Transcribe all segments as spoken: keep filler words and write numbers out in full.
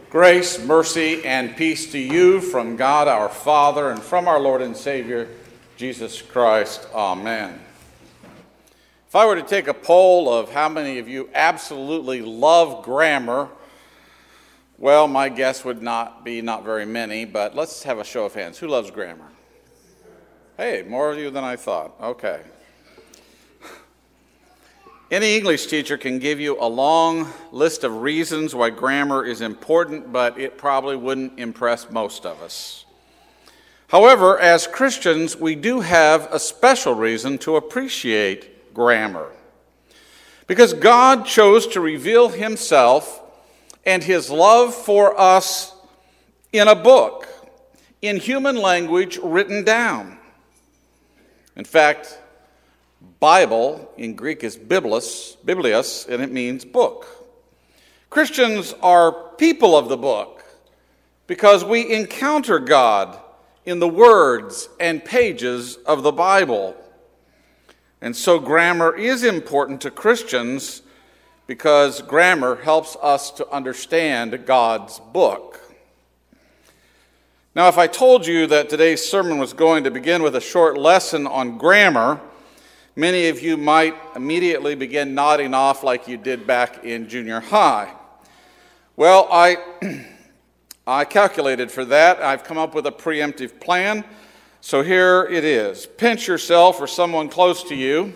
Grace, mercy, and peace to you from God our Father and from our Lord and Savior, Jesus Christ. Amen. If I were to take a poll of how many of you absolutely love grammar, well, my guess would not be not very many, but let's have a show of hands. Who loves grammar? Hey, more of you than I thought. Okay. Any English teacher can give you a long list of reasons why grammar is important, but it probably wouldn't impress most of us. However, as Christians, we do have a special reason to appreciate grammar. Because God chose to reveal himself and his love for us in a book, in human language written down. In fact, Bible in Greek is biblos, biblios, and it means book. Christians are people of the book because we encounter God in the words and pages of the Bible. And so grammar is important to Christians because grammar helps us to understand God's book. Now, if I told you that today's sermon was going to begin with a short lesson on grammar, many of you might immediately begin nodding off like you did back in junior high. Well, I, I calculated for that. I've come up with a preemptive plan. So here it is. Pinch yourself or someone close to you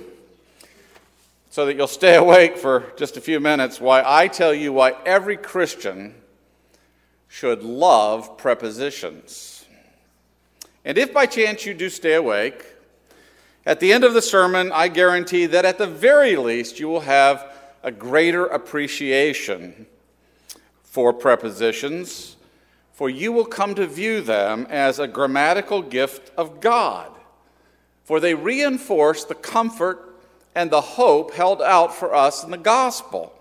so that you'll stay awake for just a few minutes while I tell you why every Christian should love prepositions. And if by chance you do stay awake, at the end of the sermon, I guarantee that at the very least you will have a greater appreciation for prepositions, for you will come to view them as a grammatical gift of God, for they reinforce the comfort and the hope held out for us in the gospel.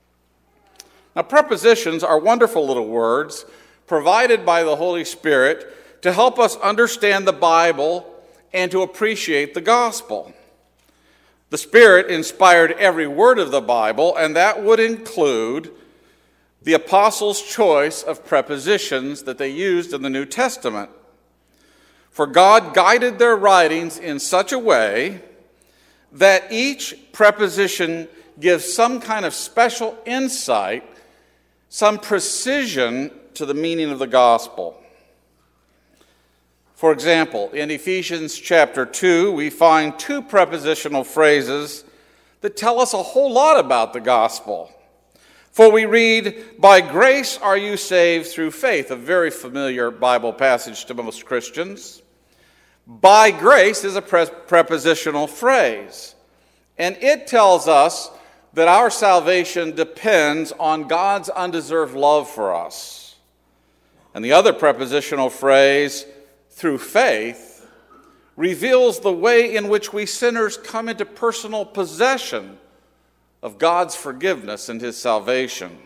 Now, prepositions are wonderful little words provided by the Holy Spirit to help us understand the Bible and to appreciate the gospel. The Spirit inspired every word of the Bible, and that would include the apostles' choice of prepositions that they used in the New Testament. For God guided their writings in such a way that each preposition gives some kind of special insight, some precision to the meaning of the gospel. For example, in Ephesians chapter two, we find two prepositional phrases that tell us a whole lot about the gospel. For we read, "By grace are you saved through faith," a very familiar Bible passage to most Christians. By grace is a pre- prepositional phrase, and it tells us that our salvation depends on God's undeserved love for us. And the other prepositional phrase, through faith, reveals the way in which we sinners come into personal possession of God's forgiveness and his salvation.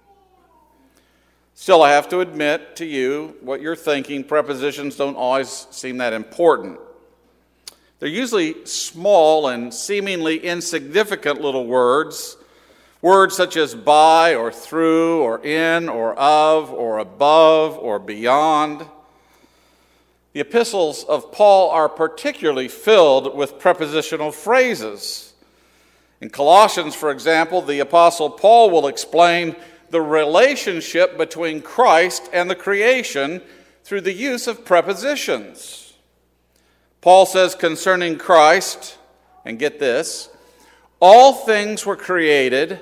Still, I have to admit to you what you're thinking. Prepositions don't always seem that important. They're usually small and seemingly insignificant little words, words such as by or through or in or of or above or beyond. The epistles of Paul are particularly filled with prepositional phrases. In Colossians, for example, the apostle Paul will explain the relationship between Christ and the creation through the use of prepositions. Paul says concerning Christ, and get this, all things were created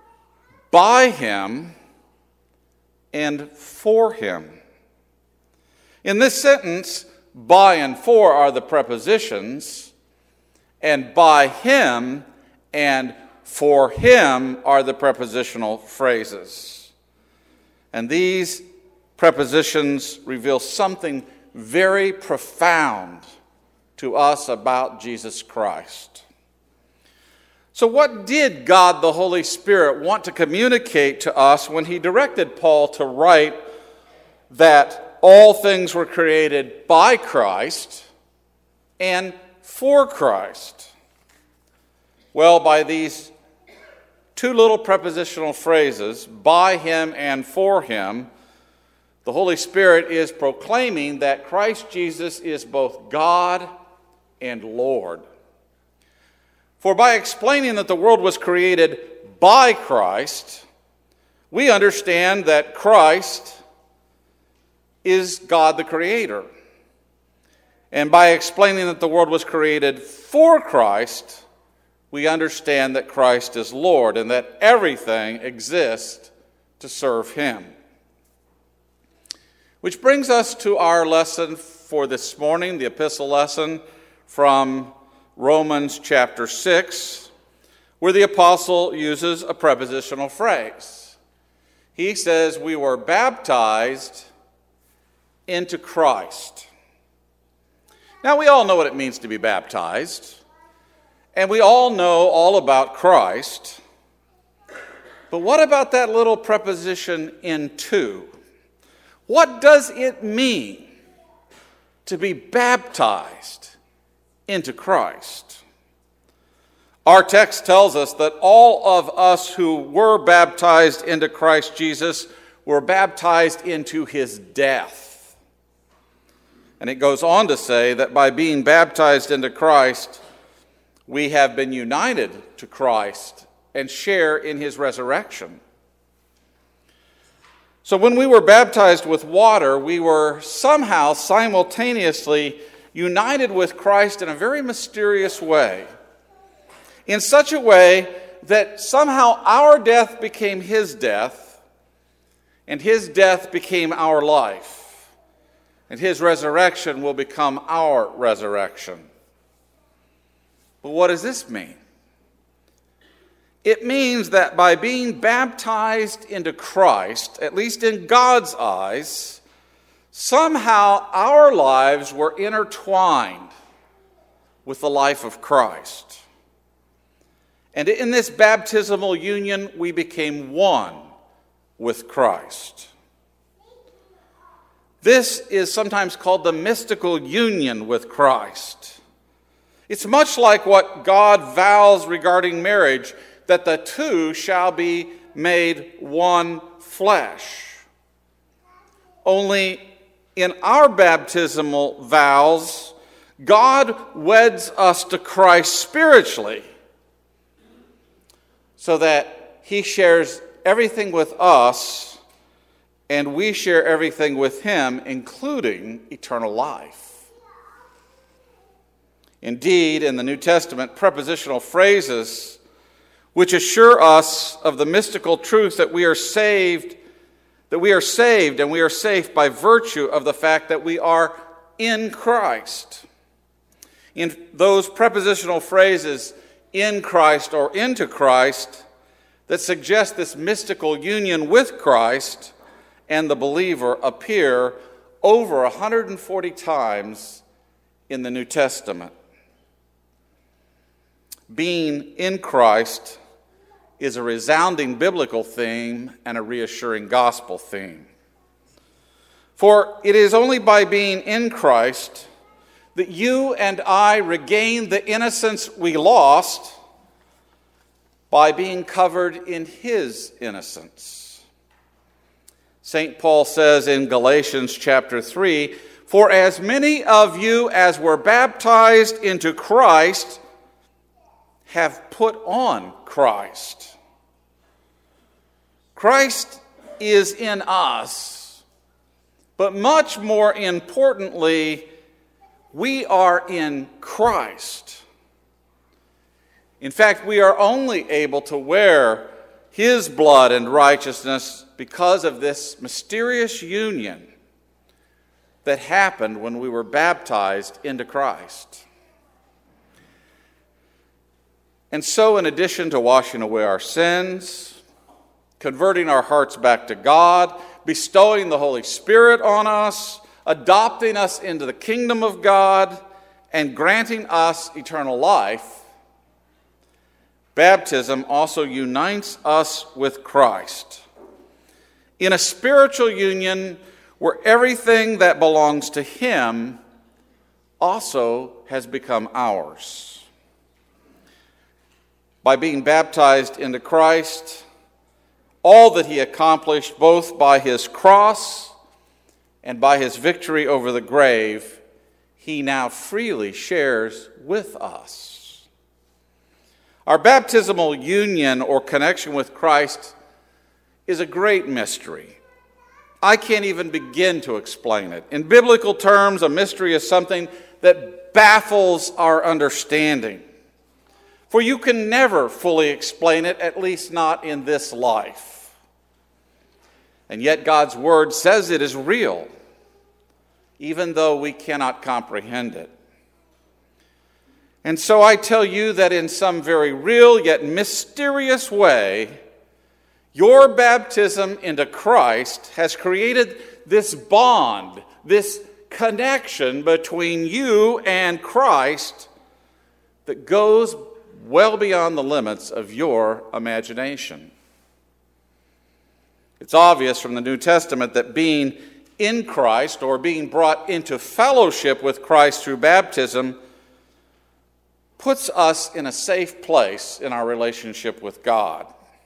by him and for him. In this sentence, by and for are the prepositions, and by him and for him are the prepositional phrases. And these prepositions reveal something very profound to us about Jesus Christ. So what did God the Holy Spirit want to communicate to us when he directed Paul to write that all things were created by Christ and for Christ? Well, by these two little prepositional phrases, by him and for him, The Holy Spirit is proclaiming that Christ Jesus is both God and Lord. For by explaining that the world was created by Christ, we understand that Christ is God the Creator. And by explaining that the world was created for Christ, we understand that Christ is Lord and that everything exists to serve Him. Which brings us to our lesson for this morning, the epistle lesson from Romans chapter six, where the apostle uses a prepositional phrase. He says, we were baptized into Christ. Now, we all know what it means to be baptized, and we all know all about Christ. But what about that little preposition into? What does it mean to be baptized into Christ? Our text tells us that all of us who were baptized into Christ Jesus were baptized into His death. And it goes on to say that by being baptized into Christ, we have been united to Christ and share in His resurrection. So when we were baptized with water, we were somehow simultaneously united with Christ in a very mysterious way. In such a way that somehow our death became His death, and His death became our life, and His resurrection will become our resurrection. But what does this mean? It means that by being baptized into Christ, at least in God's eyes, somehow our lives were intertwined with the life of Christ. And in this baptismal union, we became one with Christ. This is sometimes called the mystical union with Christ. It's much like what God vows regarding marriage, that the two shall be made one flesh. Only in our baptismal vows, God weds us to Christ spiritually, so that He shares everything with us, and we share everything with Him, including eternal life. Indeed, in the New Testament, prepositional phrases which assure us of the mystical truth that we are saved, that we are saved and we are safe by virtue of the fact that we are in Christ. In those prepositional phrases, in Christ or into Christ, that suggest this mystical union with Christ and the believer appear over one hundred forty times in the New Testament. Being in Christ is a resounding biblical theme and a reassuring gospel theme. For it is only by being in Christ that you and I regain the innocence we lost by being covered in His innocence. Saint Paul says in Galatians chapter three, "For as many of you as were baptized into Christ have put on Christ." Christ is in us, but much more importantly, we are in Christ. In fact, we are only able to wear His blood and righteousness because of this mysterious union that happened when we were baptized into Christ. And so, in addition to washing away our sins, converting our hearts back to God, bestowing the Holy Spirit on us, adopting us into the kingdom of God, and granting us eternal life, baptism also unites us with Christ in a spiritual union where everything that belongs to Him also has become ours. By being baptized into Christ, all that He accomplished both by His cross and by his victory over the grave, he now freely shares with us. Our baptismal union or connection with Christ is a great mystery. I can't even begin to explain it. In biblical terms, a mystery is something that baffles our understanding. For you can never fully explain it, at least not in this life. And yet God's word says it is real, even though we cannot comprehend it. And so I tell you that in some very real yet mysterious way, your baptism into Christ has created this bond, this connection between you and Christ that goes well beyond the limits of your imagination. It's obvious from the New Testament that being in Christ, or being brought into fellowship with Christ through baptism, puts us in a safe place in our relationship with God.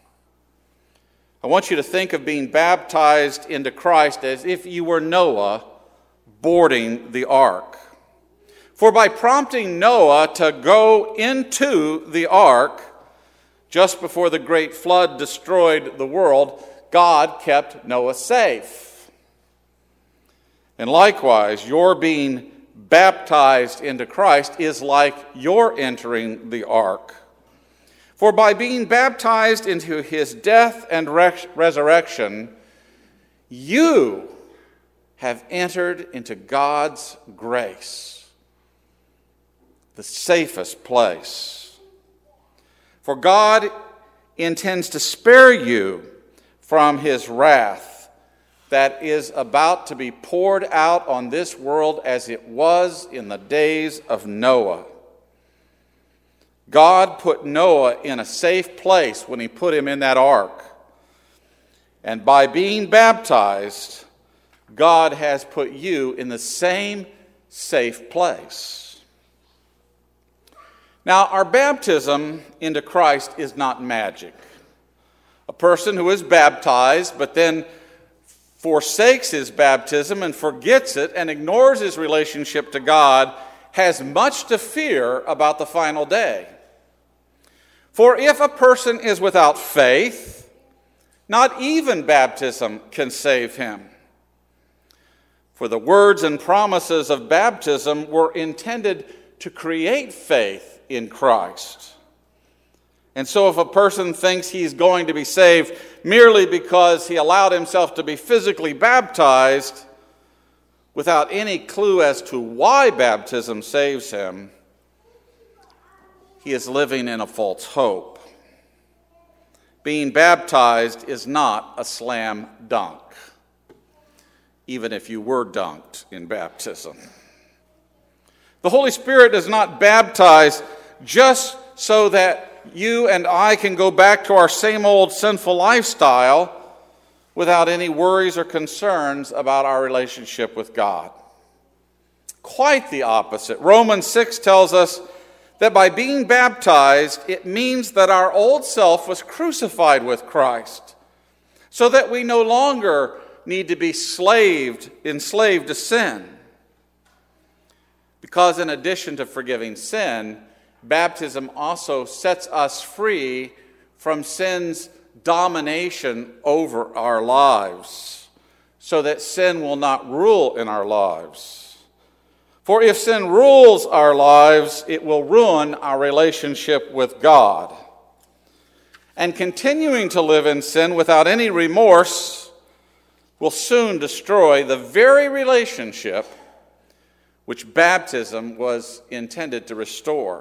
I want you to think of being baptized into Christ as if you were Noah boarding the ark. For by prompting Noah to go into the ark just before the great flood destroyed the world, God kept Noah safe. And likewise, your being baptized into Christ is like your entering the ark. For by being baptized into his death and res- resurrection, you have entered into God's grace, the safest place. For God intends to spare you from his wrath that is about to be poured out on this world as it was in the days of Noah. God put Noah in a safe place when he put him in that ark. And by being baptized, God has put you in the same safe place. Now, our baptism into Christ is not magic. A person who is baptized but then forsakes his baptism and forgets it and ignores his relationship to God has much to fear about the final day. For if a person is without faith, not even baptism can save him. For the words and promises of baptism were intended to create faith in Christ. And so if a person thinks he's going to be saved merely because he allowed himself to be physically baptized without any clue as to why baptism saves him, he is living in a false hope. Being baptized is not a slam dunk, even if you were dunked in baptism. The Holy Spirit does not baptize just so that you and I can go back to our same old sinful lifestyle without any worries or concerns about our relationship with God. Quite the opposite. Romans six tells us that by being baptized, it means that our old self was crucified with Christ, so that we no longer need to be slaved, enslaved to sin. Because in addition to forgiving sin, baptism also sets us free from sin's domination over our lives, so that sin will not rule in our lives. For if sin rules our lives, it will ruin our relationship with God. And continuing to live in sin without any remorse will soon destroy the very relationship which baptism was intended to restore.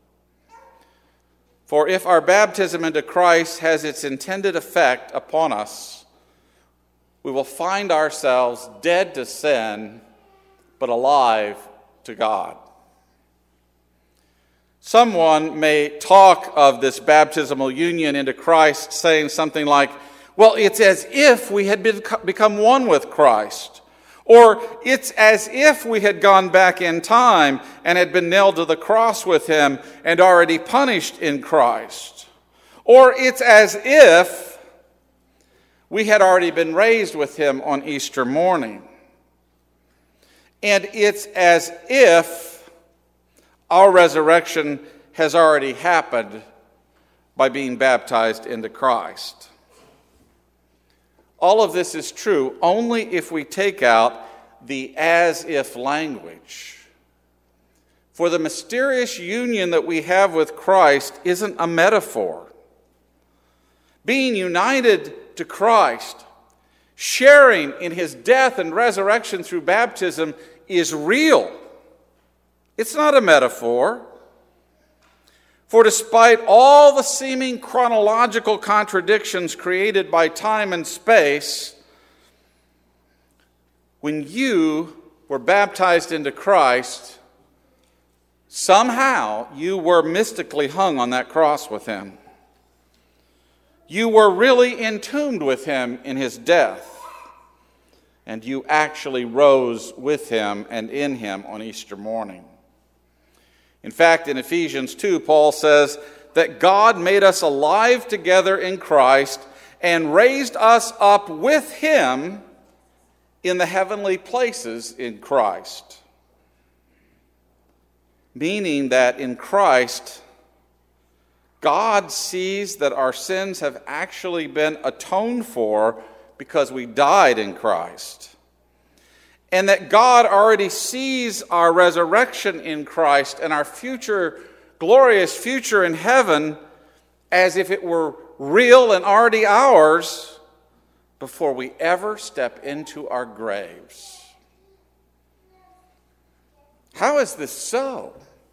For if our baptism into Christ has its intended effect upon us, we will find ourselves dead to sin, but alive to God. Someone may talk of this baptismal union into Christ saying something like, well, it's as if we had become one with Christ. Or it's as if we had gone back in time and had been nailed to the cross with him and already punished in Christ. Or it's as if we had already been raised with him on Easter morning. And it's as if our resurrection has already happened by being baptized into Christ. All of this is true only if we take out the as-if language. For the mysterious union that we have with Christ isn't a metaphor. Being united to Christ, sharing in his death and resurrection through baptism is real. It's not a metaphor. For despite all the seeming chronological contradictions created by time and space, when you were baptized into Christ, somehow you were mystically hung on that cross with him. You were really entombed with him in his death, and you actually rose with him and in him on Easter morning. In fact, in Ephesians two, Paul says that God made us alive together in Christ and raised us up with him in the heavenly places in Christ. Meaning that in Christ, God sees that our sins have actually been atoned for because we died in Christ. And that God already sees our resurrection in Christ and our future, glorious future in heaven as if it were real and already ours before we ever step into our graves. How is this so?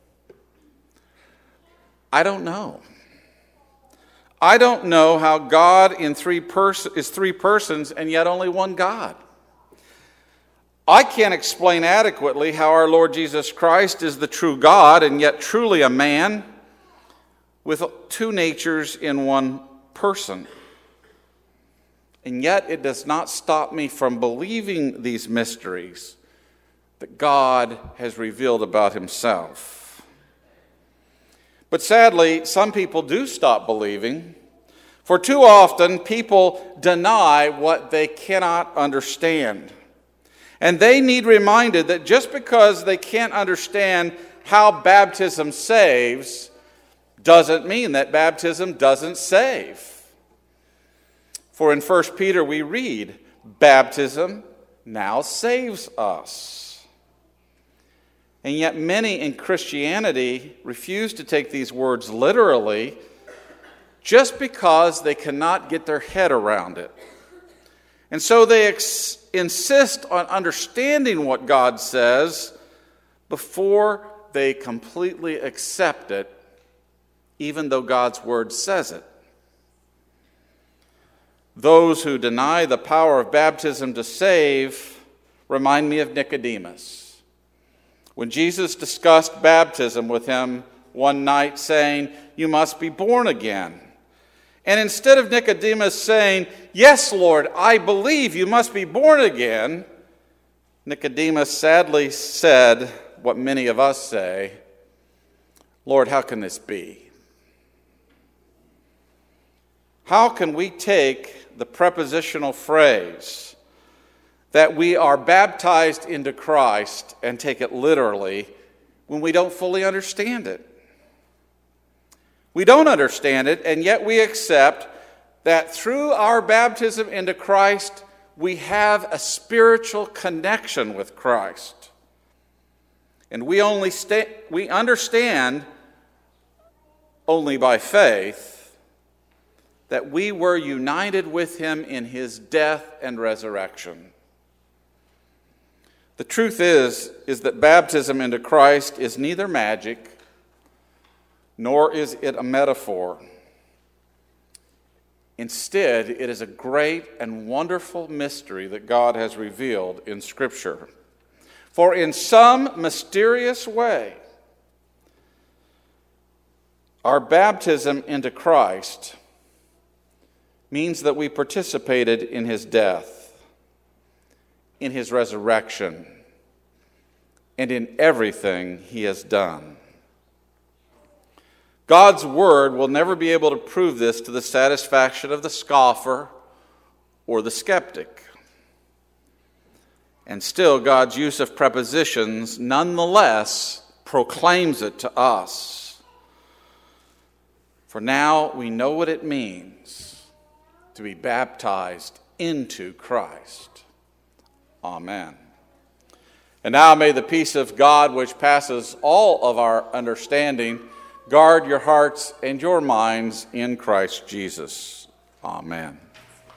I don't know. I don't know how God in three pers- is three persons and yet only one God. I can't explain adequately how our Lord Jesus Christ is the true God and yet truly a man with two natures in one person. And yet it does not stop me from believing these mysteries that God has revealed about himself. But sadly, some people do stop believing, for too often people deny what they cannot understand. And they need reminded that just because they can't understand how baptism saves, doesn't mean that baptism doesn't save. For in First Peter we read, baptism now saves us. And yet many in Christianity refuse to take these words literally just because they cannot get their head around it. And so they ex- insist on understanding what God says before they completely accept it, even though God's word says it. Those who deny the power of baptism to save remind me of Nicodemus. When Jesus discussed baptism with him one night, saying, "You must be born again." And instead of Nicodemus saying, "Yes, Lord, I believe you must be born again," Nicodemus sadly said what many of us say, "Lord, how can this be?" How can we take the prepositional phrase that we are baptized into Christ and take it literally when we don't fully understand it? We don't understand it, and yet we accept that through our baptism into Christ, we have a spiritual connection with Christ. And we only sta- we understand only by faith that we were united with him in his death and resurrection. The truth is, is that baptism into Christ is neither magic, nor is it a metaphor. Instead, it is a great and wonderful mystery that God has revealed in Scripture. For in some mysterious way, our baptism into Christ means that we participated in his death, in his resurrection, and in everything he has done. God's word will never be able to prove this to the satisfaction of the scoffer or the skeptic. And still, God's use of prepositions nonetheless proclaims it to us. For now we know what it means to be baptized into Christ. Amen. And now may the peace of God, which passes all of our understanding, guard your hearts and your minds in Christ Jesus. Amen.